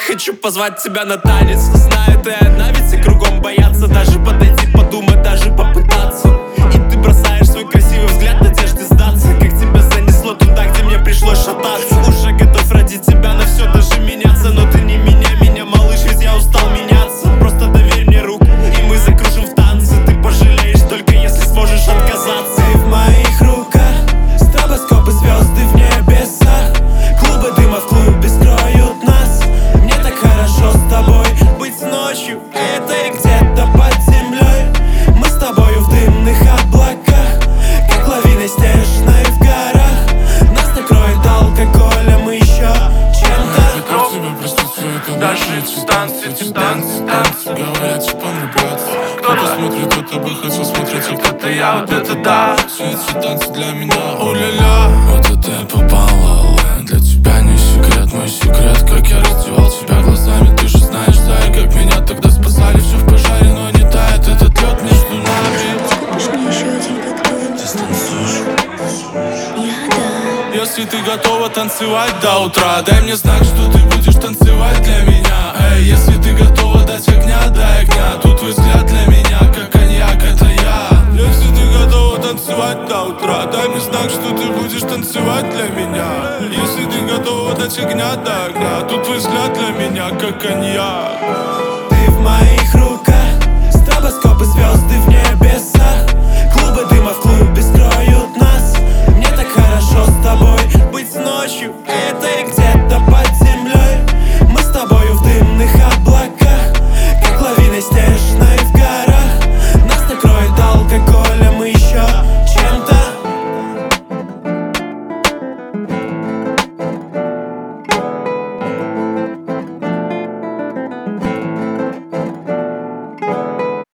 Хочу позвать тебя на танец. Знаю, ты одна, ведь все кругом боятся даже подойти, подумать, даже попытаться. И ты бросаешь свой красивый взгляд, надежде сдаться. Как тебя занесло туда, где мне пришлось шататься. Уже готов ради тебя на все, даже меняться. Но ты не меня, малыш, ведь я устал меняться. Просто доверь мне руку, и мы закружим в танце. Ты пожалеешь только если сможешь отказаться. Ты в моих руках, стробоскопы, звезды в небесах. Клубы дыма в клубе скроют нас. Мне так хорошо с тобой быть ночью, этой где-то под землей. Мы с тобою в дымных облаках, как лавиной снежной в горах. Нас накроет алкоголем и еще чем-то. Как тебе присутствие, это даже эти танцы говорят, что понравятся. Кто-то смотрит, кто-то бы хотел смотреть, а кто-то я, вот это да. Все эти танцы для меня, у-ля-ля. Вот это я попала, для тебя не секрет, мой секрет. Как я раздевал тебя глазами, ты же знаешь, да. И как меня тогда спасали, все в пожаре, но не тает этот лед между нами. Ты станцуешь? Я да. Если ты готова танцевать до утра, дай мне знак, что ты будешь танцевать для меня. Эй, если ты готова дать огня, дай огня. Тут твой взгляд для меня, как коньяк, это я. Если ты готова танцевать до утра, дай мне знак, что ты будешь танцевать для меня. Если ты готова дать огня, дай огня. Тут твой взгляд для меня, как коньяк.